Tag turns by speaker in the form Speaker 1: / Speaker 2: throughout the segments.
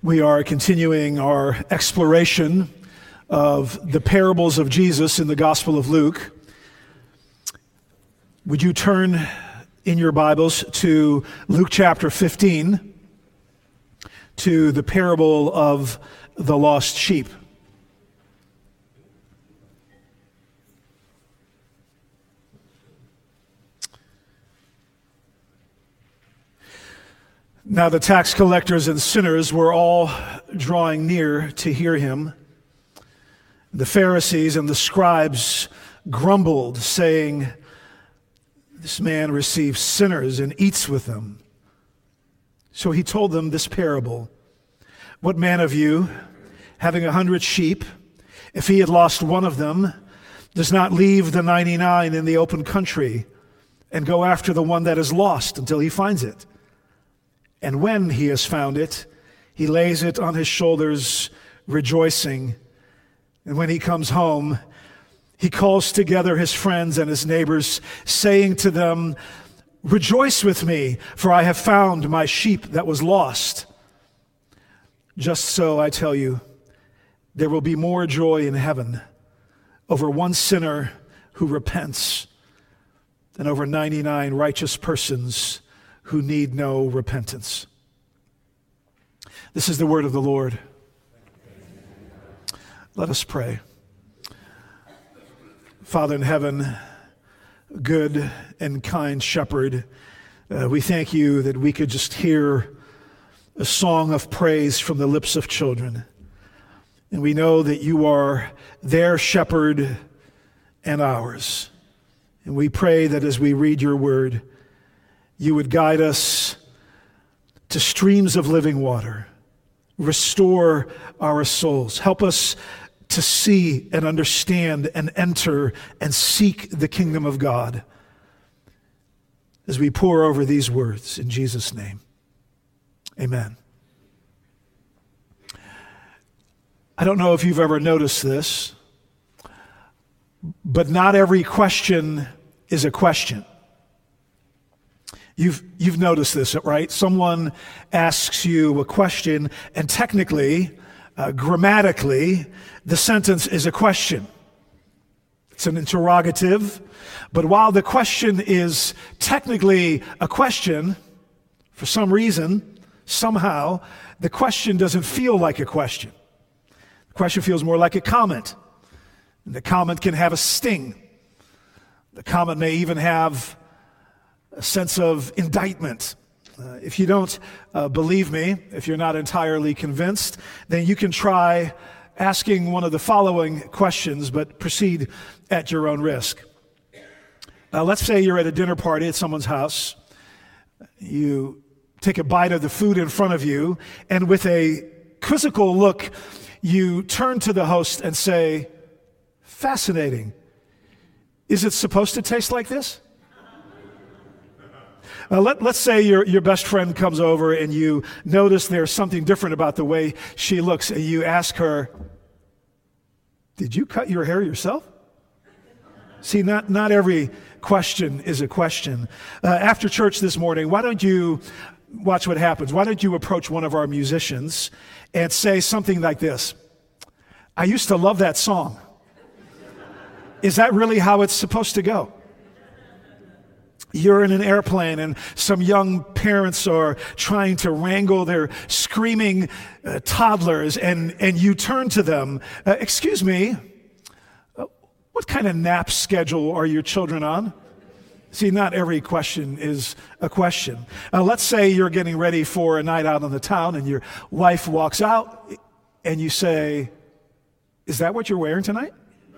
Speaker 1: We are continuing our exploration of the parables of Jesus in the Gospel of Luke. Would you turn in your Bibles to Luke chapter 15, to the parable of the lost sheep? Now the tax collectors and sinners were all drawing near to hear him. The Pharisees and the scribes grumbled, saying, "This man receives sinners and eats with them." So he told them this parable. "What man of you, having 100 sheep, if he had lost one of them, does not leave the 99 in the open country and go after the one that is lost until he finds it? And when he has found it, he lays it on his shoulders, rejoicing. And when he comes home, he calls together his friends and his neighbors, saying to them, 'Rejoice with me, for I have found my sheep that was lost.' Just so, I tell you, there will be more joy in heaven over one sinner who repents than over 99 righteous persons who need no repentance." This is the word of the Lord. Let us pray. Father in heaven, good and kind shepherd, we thank you that we could just hear a song of praise from the lips of children. And we know that you are their shepherd and ours. And we pray that as we read your word, you would guide us to streams of living water. Restore our souls. Help us to see and understand and enter and seek the kingdom of God as we pore over these words in Jesus' name. Amen. I don't know if you've ever noticed this, but not every question is a question. You've noticed this, right? Someone asks you a question, and technically, grammatically, the sentence is a question. It's an interrogative, but while the question is technically a question, for some reason, somehow, the question doesn't feel like a question. The question feels more like a comment. And the comment can have a sting. The comment may even have a sense of indictment. If you don't believe me, if you're not entirely convinced, then you can try asking one of the following questions, but proceed at your own risk. Let's say you're at a dinner party at someone's house. You take a bite of the food in front of you, and with a quizzical look, you turn to the host and say, "Fascinating. Is it supposed to taste like this?" Let's say your best friend comes over and you notice there's something different about the way she looks, and you ask her, "Did you cut your hair yourself?" See, not every question is a question. After church this morning, why don't you watch what happens? Why don't you approach one of our musicians and say something like this: "I used to love that song. Is that really how it's supposed to go?" You're in an airplane and some young parents are trying to wrangle their screaming toddlers, and you turn to them, "Excuse me, what kind of nap schedule are your children on?" See, not every question is a question. Let's say you're getting ready for a night out on the town and your wife walks out and you say, "Is that what you're wearing tonight?"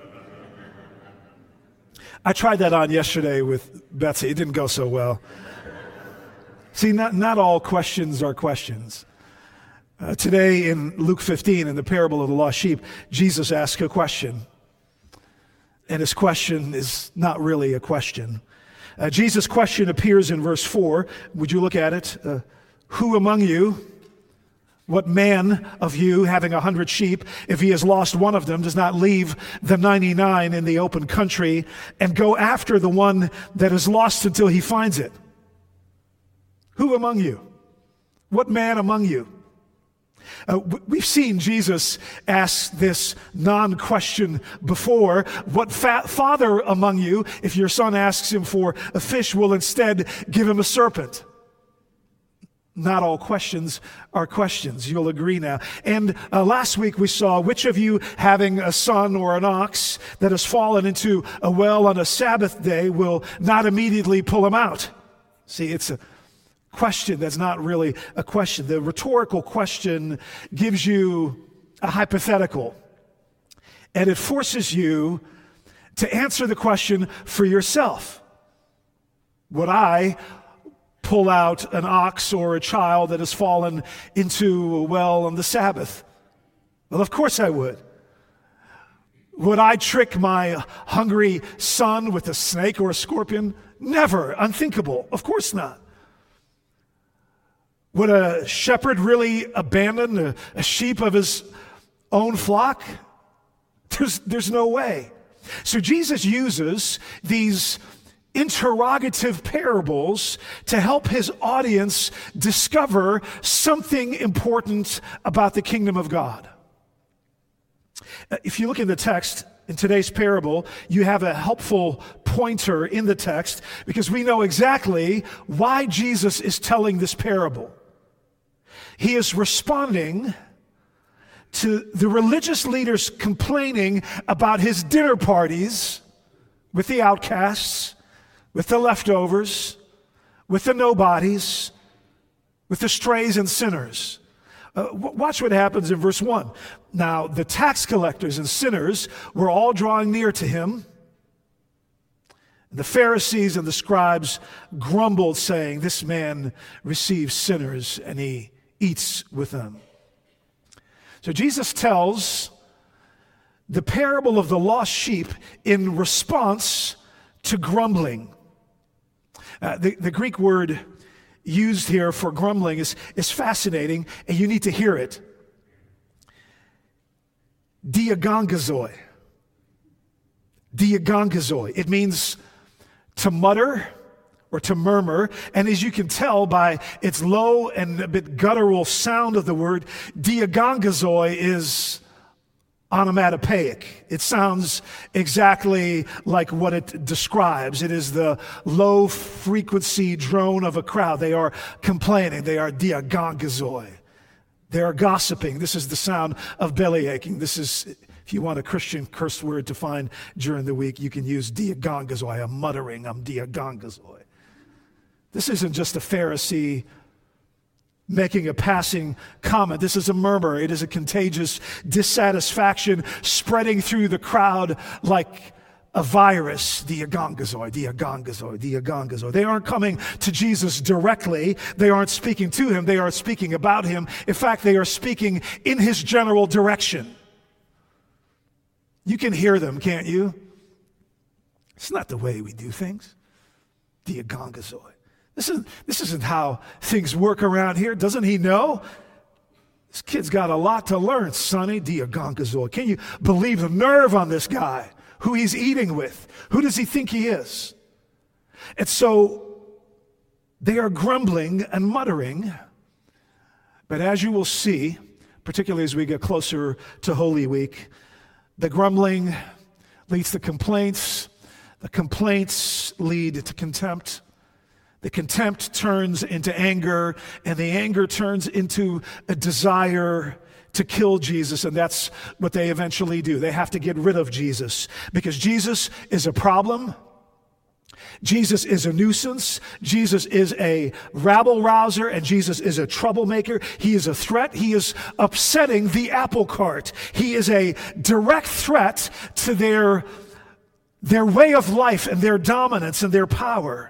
Speaker 1: I tried that on yesterday with Betsy. It didn't go so well. See, not all questions are questions. Today in Luke 15, in the parable of the lost sheep, Jesus asks a question. And his question is not really a question. Jesus' question appears in verse 4. Would you look at it? "Who among you, what man of you, having 100 sheep, if he has lost one of them, does not leave the 99 in the open country and go after the one that is lost until he finds it?" Who among you? What man among you? We've seen Jesus ask this non-question before. What father among you, if your son asks him for a fish, will instead give him a serpent? Not all questions are questions. You'll agree now. And last week we saw, which of you having a son or an ox that has fallen into a well on a Sabbath day will not immediately pull him out? See, it's a question that's not really a question. The rhetorical question gives you a hypothetical, and it forces you to answer the question for yourself. Would I pull out an ox or a child that has fallen into a well on the Sabbath? Well, of course I would. Would I trick my hungry son with a snake or a scorpion? Never. Unthinkable. Of course not. Would a shepherd really abandon a sheep of his own flock? There's no way. So Jesus uses these interrogative parables to help his audience discover something important about the kingdom of God. If you look in the text, in today's parable, you have a helpful pointer in the text because we know exactly why Jesus is telling this parable. He is responding to the religious leaders complaining about his dinner parties with the outcasts, with the leftovers, with the nobodies, with the strays and sinners. Watch what happens in verse 1. Now, the tax collectors and sinners were all drawing near to him. The Pharisees and the scribes grumbled, saying, "This man receives sinners, and he eats with them." So Jesus tells the parable of the lost sheep in response to grumbling. The Greek word used here for grumbling is fascinating, and you need to hear it. Diagongazoi. Diagongazoi. It means to mutter or to murmur, and as you can tell by its low and a bit guttural sound of the word, diagongazoi is onomatopoeic. It sounds exactly like what it describes. It is the low frequency drone of a crowd. They are complaining. They are diagongazoi. They are gossiping. This is the sound of belly aching. This is, if you want a Christian curse word to find during the week, you can use diagongazoi. I'm muttering. I'm diagongazoi. This isn't just a Pharisee making a passing comment. This is a murmur. It is a contagious dissatisfaction spreading through the crowd like a virus. Diagongazoi, diagongazoi, diagongazoi. They aren't coming to Jesus directly. They aren't speaking to him. They are speaking about him. In fact, they are speaking in his general direction. You can hear them, can't you? It's not the way we do things. Diagongazoi. This isn't how things work around here. Doesn't he know? This kid's got a lot to learn, Sonny. Diagongazoi. Can you believe the nerve on this guy? Who he's eating with? Who does he think he is? And so they are grumbling and muttering. But as you will see, particularly as we get closer to Holy Week, the grumbling leads to complaints. The complaints lead to contempt. The contempt turns into anger, and the anger turns into a desire to kill Jesus, and that's what they eventually do. They have to get rid of Jesus because Jesus is a problem. Jesus is a nuisance. Jesus is a rabble-rouser, and Jesus is a troublemaker. He is a threat. He is upsetting the apple cart. He is a direct threat to their way of life and their dominance and their power.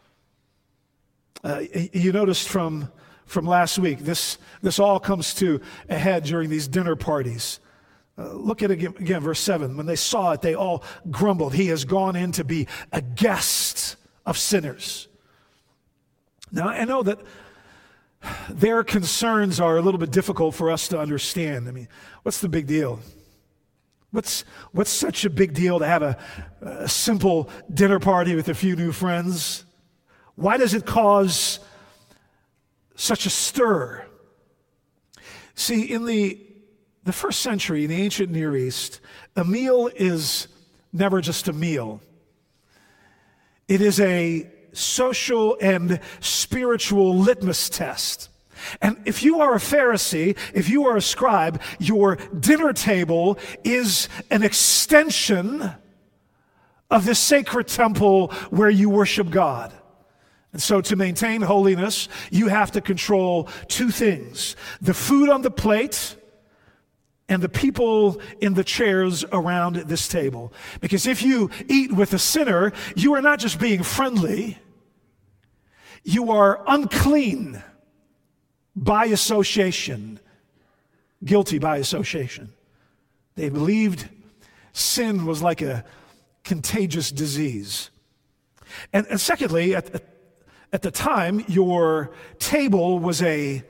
Speaker 1: You noticed from last week, this all comes to a head during these dinner parties. Look at it again, verse 7. When they saw it, they all grumbled. He has gone in to be a guest of sinners. Now, I know that their concerns are a little bit difficult for us to understand. I mean, what's the big deal? What's such a big deal to have a simple dinner party with a few new friends? Why does it cause such a stir? See, in the first century, in the ancient Near East, a meal is never just a meal. It is a social and spiritual litmus test. And if you are a Pharisee, if you are a scribe, your dinner table is an extension of the sacred temple where you worship God. And so to maintain holiness, you have to control two things: the food on the plate and the people in the chairs around this table. Because if you eat with a sinner, you are not just being friendly, you are unclean by association, guilty by association. They believed sin was like a contagious disease. And secondly, at the time, your table was a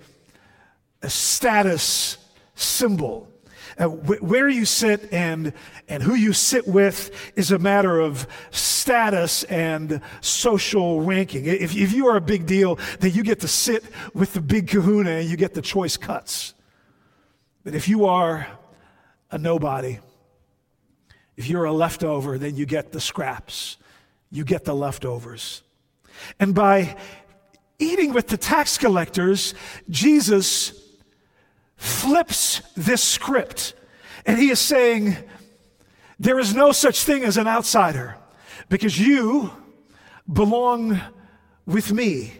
Speaker 1: status symbol. Where you sit and who you sit with is a matter of status and social ranking. If you are a big deal, then you get to sit with the big kahuna and you get the choice cuts. But if you are a nobody, if you're a leftover, then you get the scraps. You get the leftovers. And by eating with the tax collectors, Jesus flips this script, and he is saying, there is no such thing as an outsider, because you belong with me.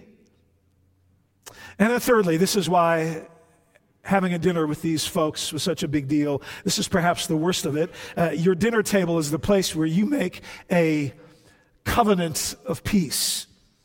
Speaker 1: And then thirdly, this is why having a dinner with these folks was such a big deal. This is perhaps the worst of it. Your dinner table is the place where you make a covenant of peace.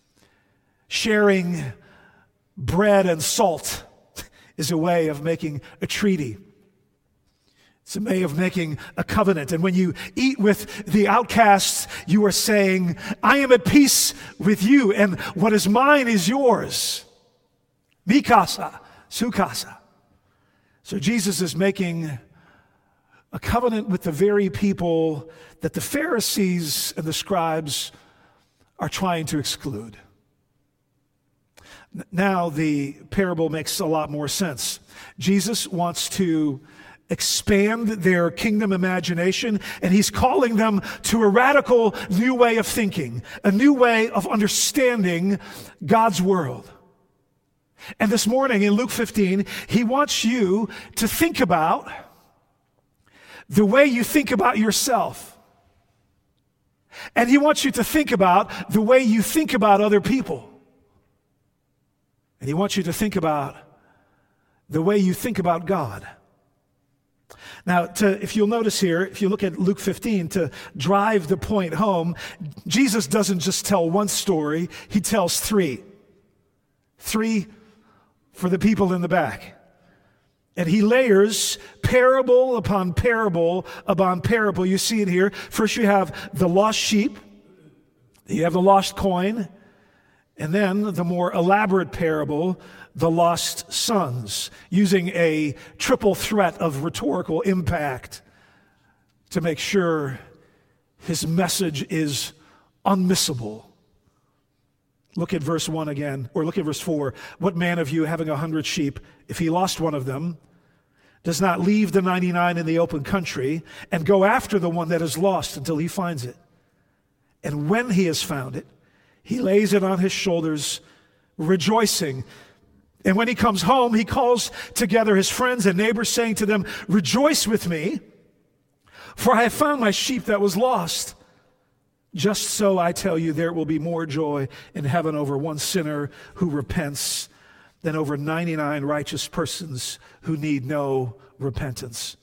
Speaker 1: Sharing bread and salt is a way of making a treaty. It's a way of making a covenant. And when you eat with the outcasts, you are saying, I am at peace with you, and what is mine is yours. Mikasa, sukasa. So Jesus is making a covenant with the very people that the Pharisees and the scribes are trying to exclude. Now the parable makes a lot more sense. Jesus wants to expand their kingdom imagination, and he's calling them to a radical new way of thinking, a new way of understanding God's world. And this morning in Luke 15, he wants you to think about the way you think about yourself. And he wants you to think about the way you think about other people. And he wants you to think about the way you think about God. Now, if you'll notice here, if you look at Luke 15, to drive the point home, Jesus doesn't just tell one story, he tells three. Three for the people in the back. And he layers parable upon parable upon parable. You see it here. First you have the lost sheep, you have the lost coin, and then the more elaborate parable, the lost sons, using a triple threat of rhetorical impact to make sure his message is unmissable. Look at verse 1 again, or look at verse 4. What man of you, having 100 sheep, if he lost one of them, does not leave the 99 in the open country and go after the one that is lost until he finds it? And when he has found it, he lays it on his shoulders, rejoicing. And when he comes home, he calls together his friends and neighbors, saying to them, rejoice with me, for I have found my sheep that was lost. Just so I tell you, there will be more joy in heaven over one sinner who repents than over 99 righteous persons who need no repentance.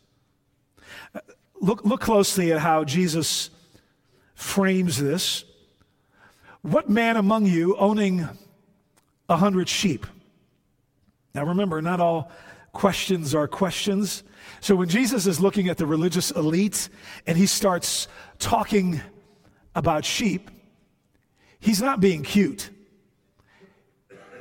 Speaker 1: Look closely at how Jesus frames this. What man among you owning 100 sheep? Now remember, not all questions are questions. So when Jesus is looking at the religious elite and he starts talking about sheep, he's not being cute.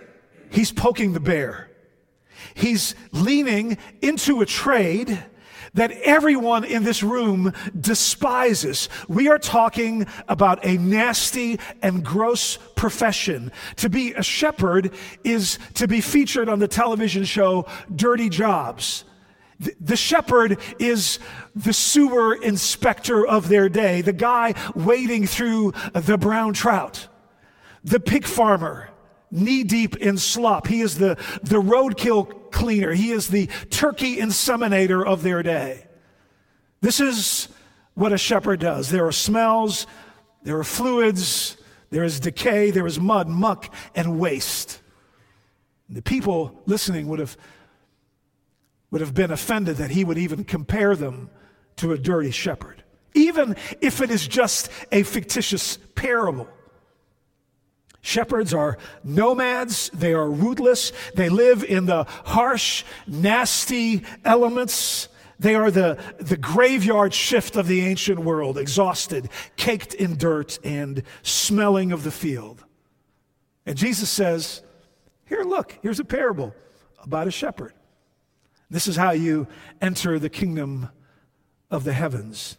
Speaker 1: He's poking the bear. He's leaning into a trade that everyone in this room despises. We are talking about a nasty and gross profession. To be a shepherd is to be featured on the television show Dirty Jobs. The shepherd is the sewer inspector of their day, the guy wading through the brown trout, the pig farmer, knee-deep in slop. He is the roadkill cleaner. He is the turkey inseminator of their day. This is what a shepherd does. There are smells, there are fluids, there is decay, there is mud, muck, and waste. The people listening would have been offended that he would even compare them to a dirty shepherd, even if it is just a fictitious parable. Shepherds are nomads. They are rootless. They live in the harsh, nasty elements. They are the graveyard shift of the ancient world, exhausted, caked in dirt, and smelling of the field. And Jesus says, here, look, here's a parable about a shepherd. This is how you enter the kingdom of the heavens.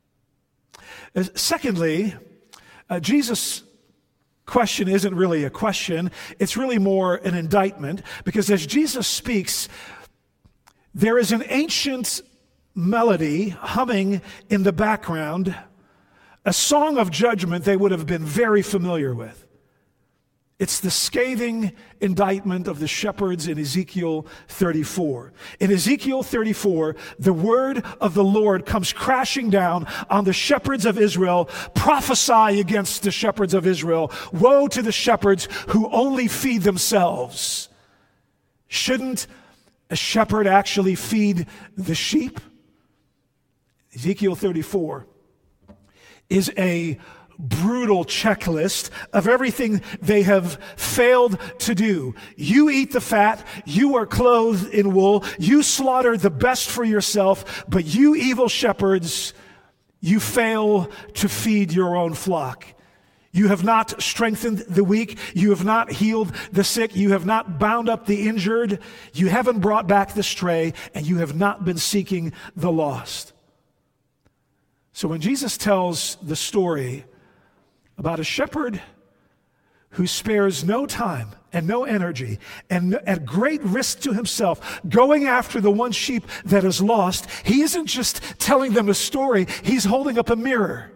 Speaker 1: Secondly, Jesus' question isn't really a question. It's really more an indictment, because as Jesus speaks, there is an ancient melody humming in the background, a song of judgment they would have been very familiar with. It's the scathing indictment of the shepherds in Ezekiel 34. In Ezekiel 34, the word of the Lord comes crashing down on the shepherds of Israel. Prophesy against the shepherds of Israel. Woe to the shepherds who only feed themselves. Shouldn't a shepherd actually feed the sheep? Ezekiel 34 is a brutal checklist of everything they have failed to do. You eat the fat, you are clothed in wool, you slaughter the best for yourself, but you evil shepherds, you fail to feed your own flock. You have not strengthened the weak, you have not healed the sick, you have not bound up the injured, you haven't brought back the stray, and you have not been seeking the lost. So when Jesus tells the story about a shepherd who spares no time and no energy and at great risk to himself going after the one sheep that is lost, he isn't just telling them a story, he's holding up a mirror.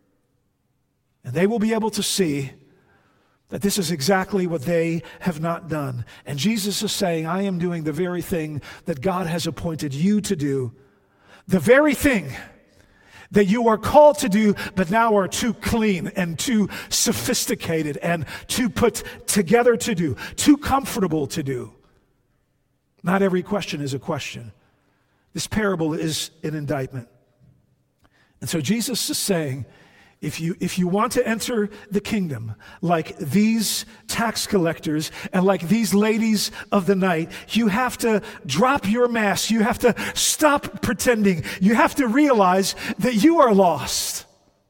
Speaker 1: And they will be able to see that this is exactly what they have not done. And Jesus is saying, I am doing the very thing that God has appointed you to do, the very thing that you are called to do, but now are too clean and too sophisticated and too put together to do, too comfortable to do. Not every question is a question. This parable is an indictment. And so Jesus is saying, if you want to enter the kingdom like these tax collectors and like these ladies of the night, you have to drop your mask. You have to stop pretending. You have to realize that you are lost.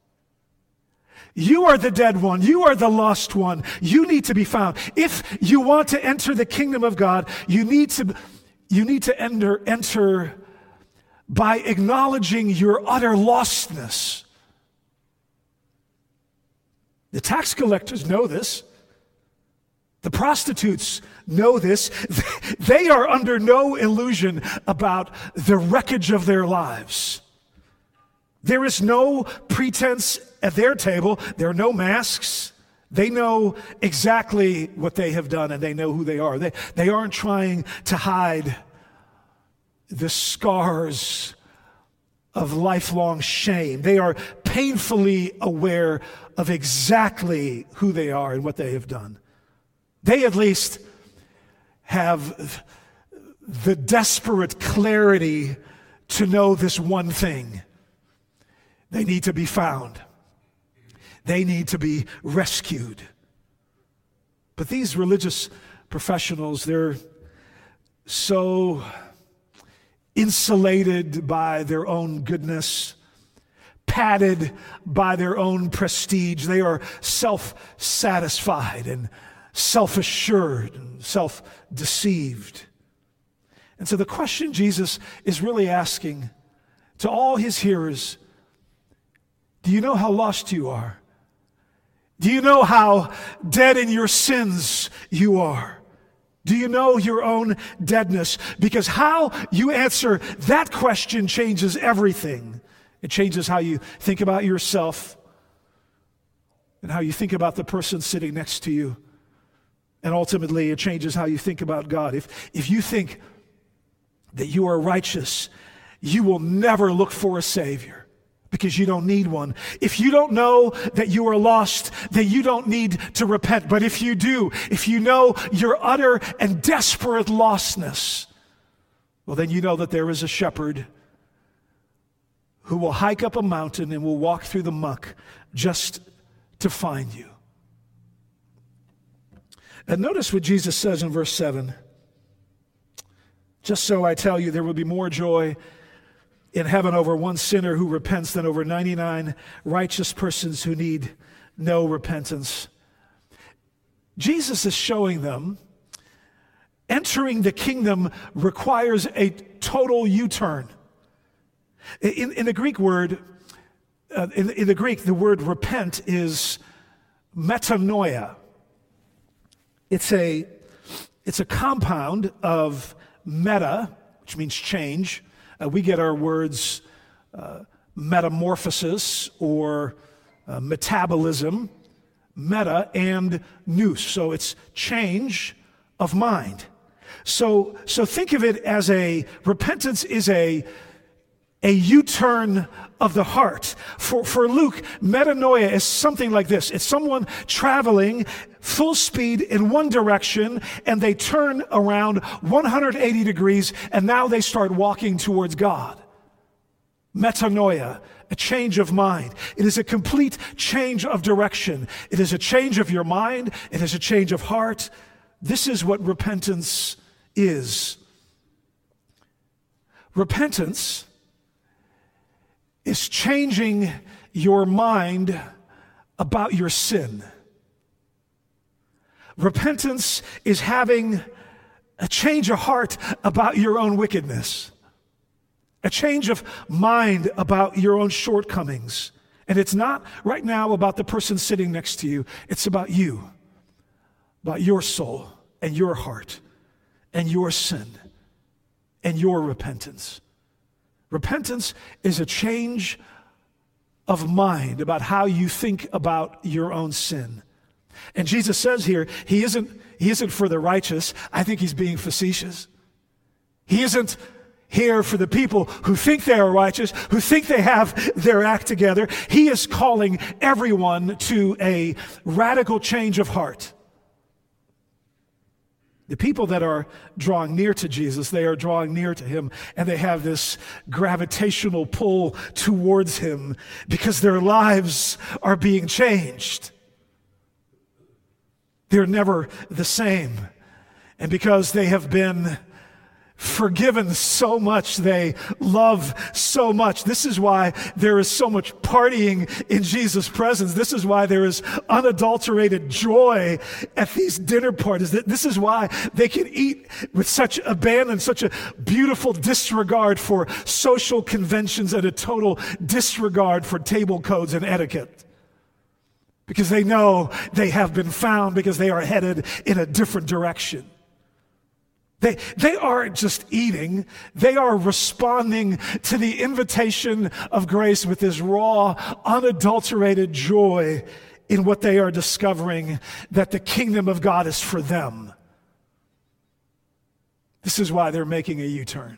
Speaker 1: You are the dead one. You are the lost one. You need to be found. If you want to enter the kingdom of God, you need to enter by acknowledging your utter lostness. The tax collectors know this. The prostitutes know this. They are under no illusion about the wreckage of their lives. There is no pretense at their table. There are no masks. They know exactly what they have done, and they know who they are. They aren't trying to hide the scars of lifelong shame. They are painfully aware of exactly who they are and what they have done. They at least have the desperate clarity to know this one thing. They need to be found. They need to be rescued. But these religious professionals, they're so insulated by their own goodness, padded by their own prestige. They are self-satisfied and self-assured and self-deceived. And so the question Jesus is really asking to all his hearers, do you know how lost you are? Do you know how dead in your sins you are? Do you know your own deadness? Because how you answer that question changes everything. It changes how you think about yourself and how you think about the person sitting next to you. And ultimately, it changes how you think about God. If you think that you are righteous, you will never look for a Savior because you don't need one. If you don't know that you are lost, then you don't need to repent. But if you do, if you know your utter and desperate lostness, well, then you know that there is a shepherd who will hike up a mountain and will walk through the muck just to find you. And notice what Jesus says in verse 7. Just so I tell you, there will be more joy in heaven over one sinner who repents than over 99 righteous persons who need no repentance. Jesus is showing them entering the kingdom requires a total U-turn. In the Greek word, in the Greek, the word repent is metanoia. It's a compound of meta, which means change. We get our words metamorphosis or metabolism, meta, and nous. So it's change of mind. So think of it as repentance is a U-turn of the heart. For Luke, metanoia is something like this. It's someone traveling full speed in one direction, and they turn around 180 degrees, and now they start walking towards God. Metanoia, a change of mind. It is a complete change of direction. It is a change of your mind. It is a change of heart. This is what repentance is. Repentance is changing your mind about your sin. Repentance is having a change of heart about your own wickedness, a change of mind about your own shortcomings. And it's not right now about the person sitting next to you. It's about you, about your soul and your heart and your sin and your repentance. Repentance is a change of mind about how you think about your own sin. And Jesus says here, he isn't for the righteous. I think he's being facetious. He isn't here for the people who think they are righteous, who think they have their act together. He is calling everyone to a radical change of heart. The people that are drawing near to Jesus, they are drawing near to him, and they have this gravitational pull towards him because their lives are being changed. They're never the same. And because they have been forgiven so much, they love so much. This is why there is so much partying in Jesus' presence. This is why there is unadulterated joy at these dinner parties. This is why they can eat with such abandon, such a beautiful disregard for social conventions and a total disregard for table codes and etiquette. Because they know they have been found, because they are headed in a different direction. They aren't just eating, they are responding to the invitation of grace with this raw, unadulterated joy in what they are discovering, that the kingdom of God is for them. This is why they're making a U-turn.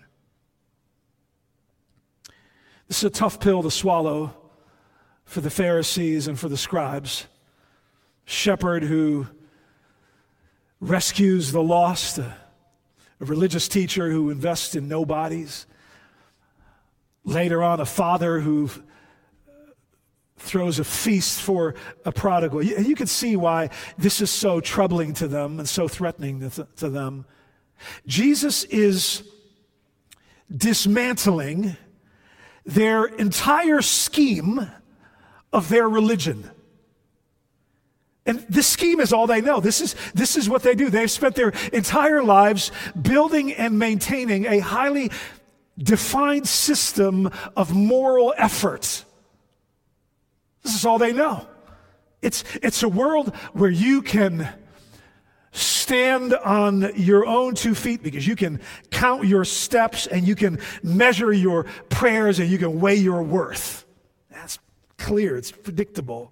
Speaker 1: This is a tough pill to swallow for the Pharisees and for the scribes. Shepherd who rescues the lost, a religious teacher who invests in nobodies. Later on, a father who throws a feast for a prodigal. You can see why this is so troubling to them and so threatening to them. Jesus is dismantling their entire scheme of their religion. And this scheme is all they know. This is what they do. They've spent their entire lives building and maintaining a highly defined system of moral effort. This is all they know. It's a world where you can stand on your own 2 feet because you can count your steps and you can measure your prayers and you can weigh your worth. That's clear. It's predictable.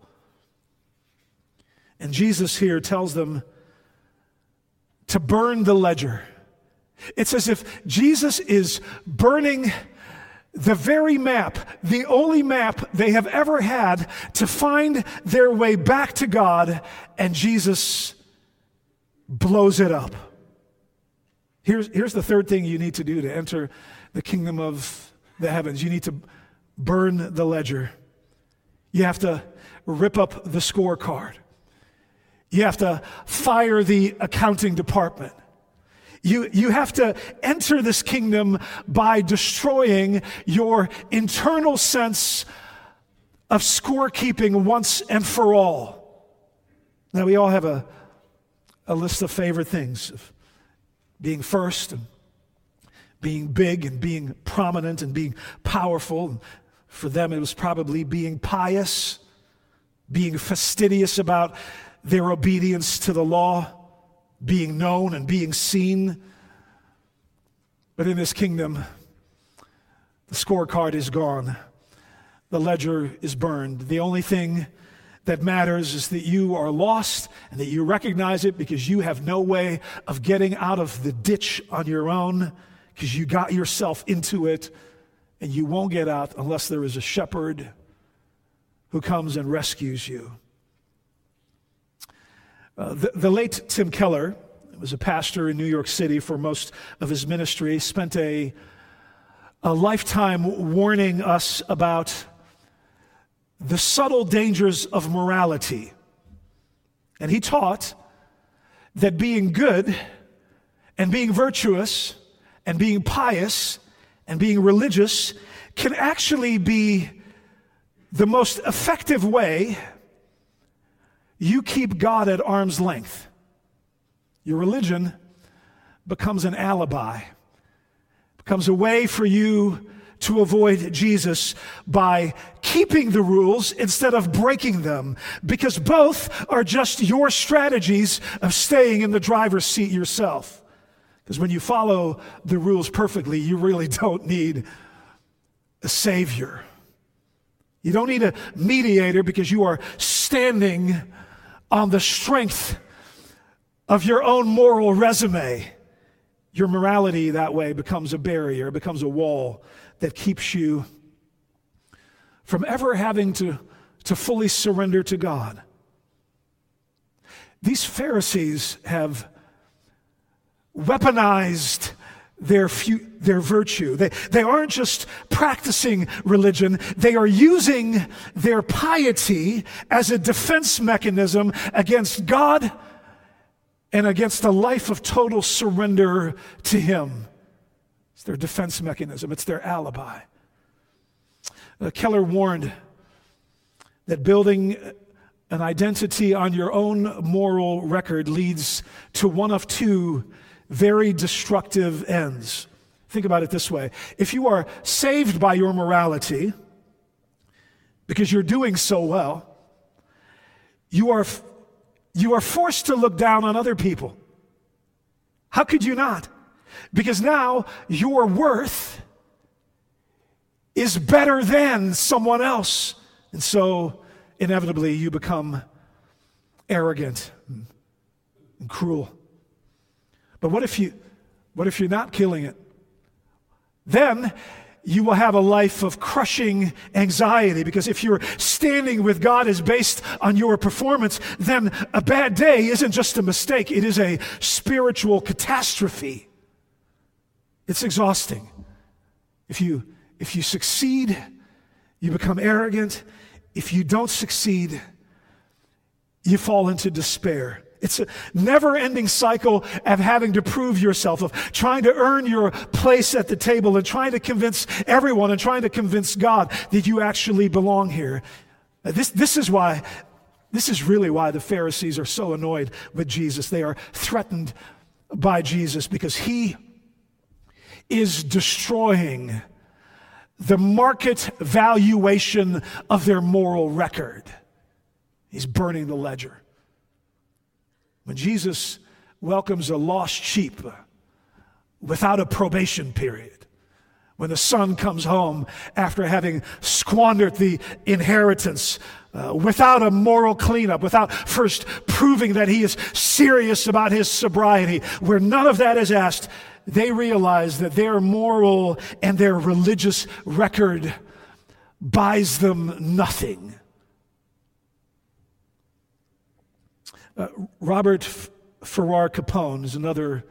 Speaker 1: And Jesus here tells them to burn the ledger. It's as if Jesus is burning the very map, the only map they have ever had to find their way back to God, and Jesus blows it up. Here's the third thing you need to do to enter the kingdom of the heavens. You need to burn the ledger. You have to rip up the scorecard. You have to fire the accounting department. You have to enter this kingdom by destroying your internal sense of scorekeeping once and for all. Now, we all have a list of favorite things, of being first and being big and being prominent and being powerful. And for them, it was probably being pious, being fastidious about their obedience to the law, being known and being seen. But in this kingdom, the scorecard is gone. The ledger is burned. The only thing that matters is that you are lost and that you recognize it because you have no way of getting out of the ditch on your own because you got yourself into it, and you won't get out unless there is a shepherd who comes and rescues you. The late Tim Keller was a pastor in New York City for most of his ministry, spent a lifetime warning us about the subtle dangers of morality. And he taught that being good and being virtuous and being pious and being religious can actually be the most effective way you keep God at arm's length. Your religion becomes an alibi, becomes a way for you to avoid Jesus by keeping the rules instead of breaking them, because both are just your strategies of staying in the driver's seat yourself. Because when you follow the rules perfectly, you really don't need a savior. You don't need a mediator because you are standing on the strength of your own moral resume. Your morality that way becomes a barrier, becomes a wall that keeps you from ever having to fully surrender to God. These Pharisees have weaponized their virtue. They aren't just practicing religion, they are using their piety as a defense mechanism against God and against a life of total surrender to Him. It's their defense mechanism. It's their alibi. Keller warned that building an identity on your own moral record leads to one of two very destructive ends. Think about it this way. If you are saved by your morality because you're doing so well, you are forced to look down on other people. How could you not? Because now your worth is better than someone else. And so inevitably you become arrogant and cruel. But what if you're not killing it? Then you will have a life of crushing anxiety, because if your standing with God is based on your performance, then a bad day isn't just a mistake, it is a spiritual catastrophe. It's exhausting. If you succeed, you become arrogant. If you don't succeed, you fall into despair. It's a never-ending cycle of having to prove yourself, of trying to earn your place at the table and trying to convince everyone and trying to convince God that you actually belong here. This is really why the Pharisees are so annoyed with Jesus. They are threatened by Jesus because he is destroying the market valuation of their moral record. He's burning the ledger. When Jesus welcomes a lost sheep without a probation period, when the son comes home after having squandered the inheritance without a moral cleanup, without first proving that he is serious about his sobriety, where none of that is asked, they realize that their moral and their religious record buys them nothing. Robert Farrar Capone is another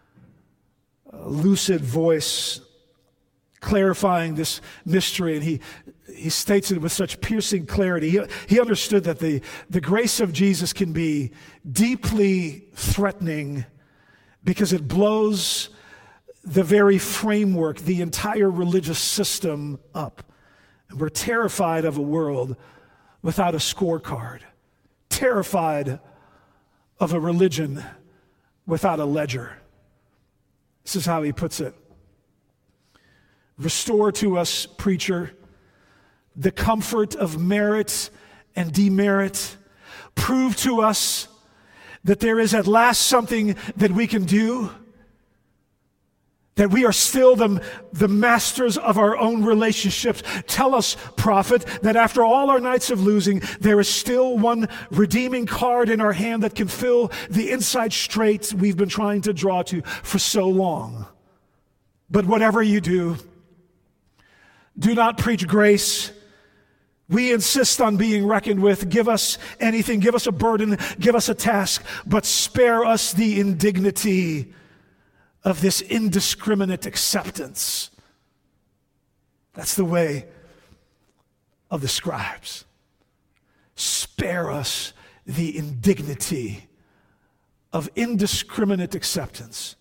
Speaker 1: lucid voice clarifying this mystery, and he states it with such piercing clarity. He understood that the grace of Jesus can be deeply threatening because it blows the very framework, the entire religious system up. And we're terrified of a world without a scorecard, terrified of a religion without a ledger. This is how he puts it. Restore to us, preacher, the comfort of merit and demerit. Prove to us that there is at last something that we can do, that we are still the masters of our own relationships. Tell us, prophet, that after all our nights of losing, there is still one redeeming card in our hand that can fill the inside straits we've been trying to draw to for so long. But whatever you do not preach grace. We insist on being reckoned with. Give us anything. Give us a burden. Give us a task. But spare us the indignity of this indiscriminate acceptance. That's the way of the scribes. Spare us the indignity of indiscriminate acceptance.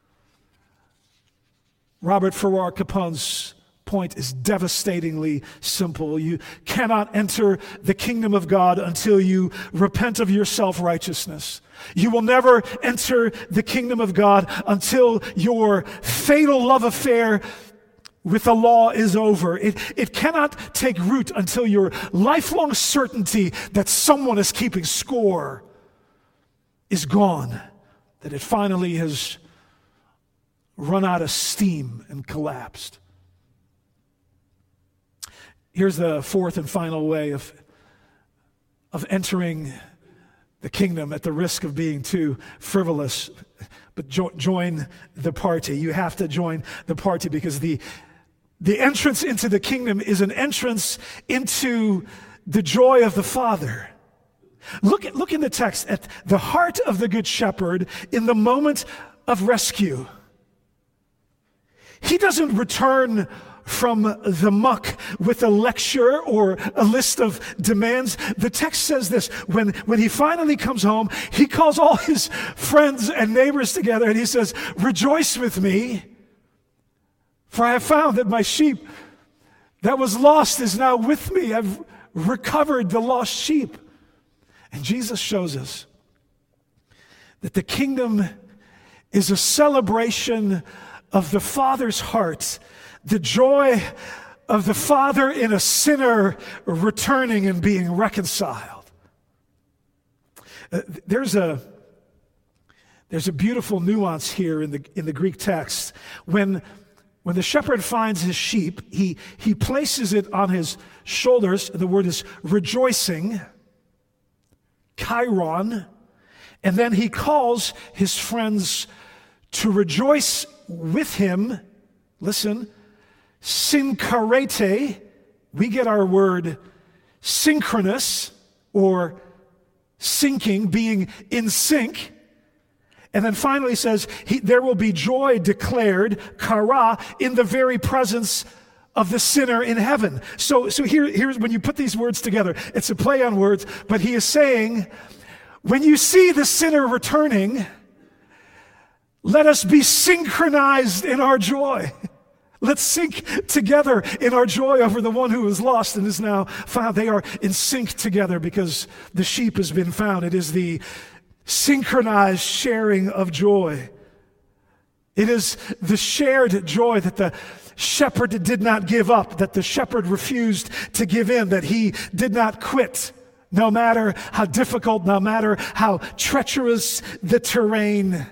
Speaker 1: Robert Farrar Capone's point is devastatingly simple. You cannot enter the kingdom of God until you repent of your self-righteousness. You will never enter the kingdom of God until your fatal love affair with the law is over. It cannot take root until your lifelong certainty that someone is keeping score is gone, that it finally has run out of steam and collapsed. Here's the fourth and final way of entering the kingdom at the risk of being too frivolous. But join the party. You have to join the party because the entrance into the kingdom is an entrance into the joy of the Father. Look in the text at the heart of the Good Shepherd in the moment of rescue. He doesn't return from the muck with a lecture or a list of demands. The text says this: when he finally comes home, he calls all his friends and neighbors together and he says, "Rejoice with me, for I have found that my sheep that was lost is now with me. I've recovered the lost sheep." And Jesus shows us that the kingdom is a celebration of the Father's heart, the joy of the Father in a sinner returning and being reconciled. There's a beautiful nuance here in the Greek text. When the shepherd finds his sheep, he places it on his shoulders. The word is rejoicing, chiron, and then he calls his friends to rejoice with him. Listen, synkarete. We get our word synchronous or syncing, being in sync. And then finally says, there will be joy declared, kara, in the very presence of the sinner in heaven. So here's when you put these words together, it's a play on words, but he is saying, when you see the sinner returning, let us be synchronized in our joy. Let's sync together in our joy over the one who is lost and is now found. They are in sync together because the sheep has been found. It is the synchronized sharing of joy. It is the shared joy that the shepherd did not give up, that the shepherd refused to give in, that he did not quit, no matter how difficult, no matter how treacherous the terrain.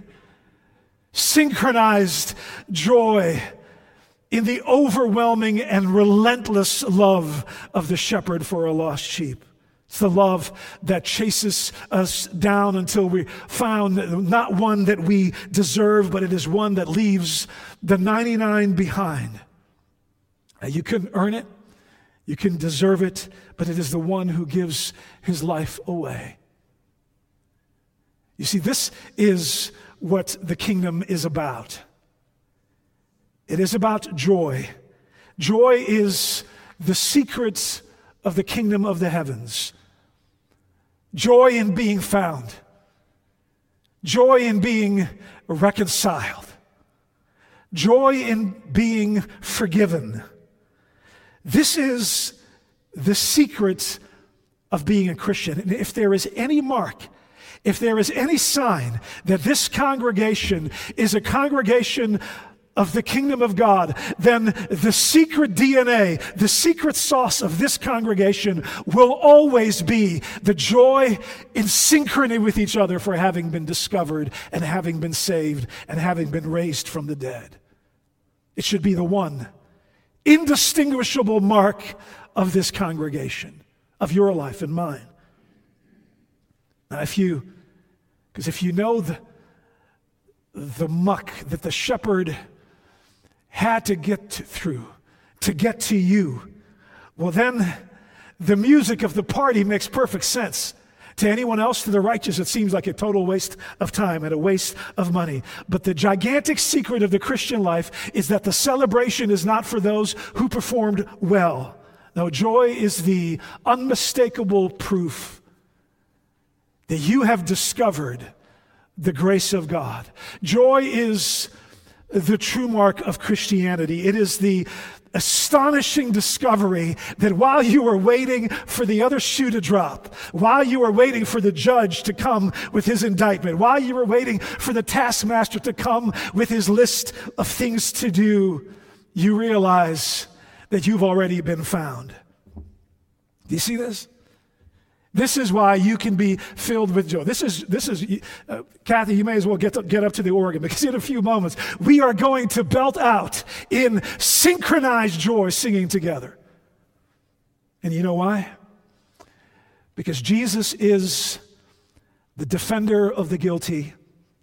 Speaker 1: Synchronized joy in the overwhelming and relentless love of the shepherd for a lost sheep. It's the love that chases us down until we found not one that we deserve, but it is one that leaves the 99 behind. You couldn't earn it, you can deserve it, but it is the one who gives his life away. You see, this is what the kingdom is about. It is about joy. Joy is the secret of the kingdom of the heavens. Joy in being found. Joy in being reconciled. Joy in being forgiven. This is the secret of being a Christian. And if there is any mark, if there is any sign that this congregation is a congregation of the kingdom of God, then the secret DNA, the secret sauce of this congregation will always be the joy in synchrony with each other for having been discovered and having been saved and having been raised from the dead. It should be the one indistinguishable mark of this congregation, of your life and mine. Now, if you know the muck that the shepherd had to get through to get to you, well, then the music of the party makes perfect sense. To anyone else, to the righteous, it seems like a total waste of time and a waste of money. But the gigantic secret of the Christian life is that the celebration is not for those who performed well. No, joy is the unmistakable proof that you have discovered the grace of God. Joy is the true mark of Christianity. It is the astonishing discovery that while you were waiting for the other shoe to drop, while you were waiting for the judge to come with his indictment, while you were waiting for the taskmaster to come with his list of things to do, you realize that you've already been found. Do you see this? This is why you can be filled with joy. This is Kathy, you may as well get up to the organ, because in a few moments we are going to belt out in synchronized joy singing together. And you know why? Because Jesus is the defender of the guilty.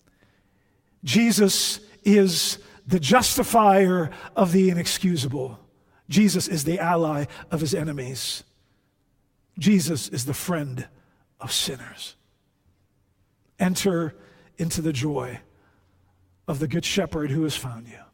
Speaker 1: Jesus is the justifier of the inexcusable. Jesus is the ally of his enemies. Jesus is the friend of sinners. Enter into the joy of the Good Shepherd who has found you.